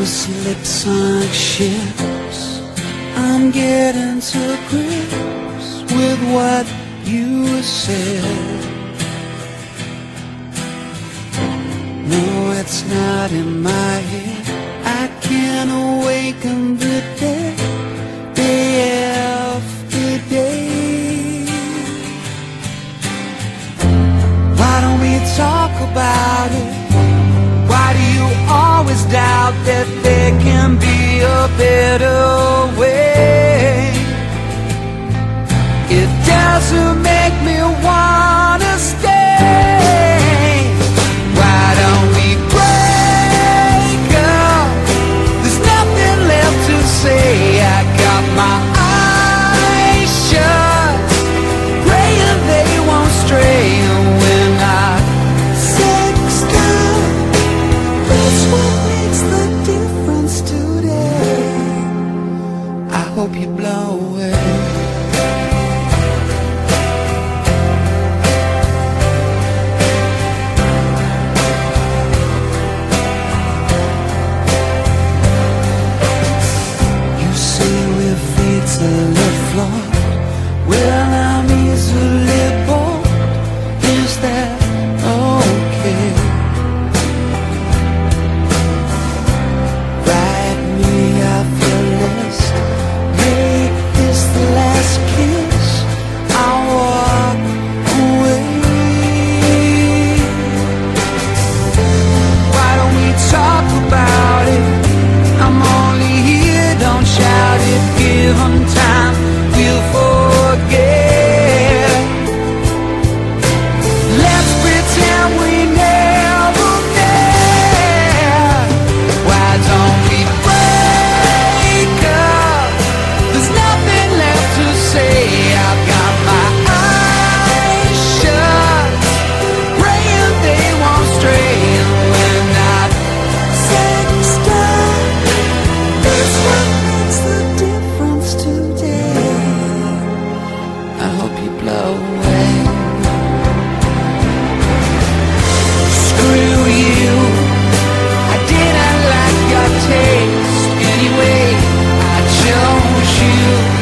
loose lips like ships. I'm getting to grips with what you said. No, it's not in my head. I can't awaken the dead day after day. Why don't we talk about it? Why do you always doubt that there can be a better way? It doesn't make me wanna stay. Why don't we break up? There's nothing left to say. I got my eyes shut, praying they won't stray. And when I sex down, that's what makes the difference today. I hope you blow away. Well, I'm easily bored. Is that okay? Write me off your list. Make this the last kiss. I'll walk away. Why don't we talk about it? I'm only here, don't shout it. Give 'em time, we'll forget. Let's pretend we never met. Why don't we break up? There's nothing left to say. I've got my eyes shut, praying they won't stray. And when I sex down, that's what makes the difference today. I hope you blow away. Screw you, I didn't like your taste. Anyway, I chose you.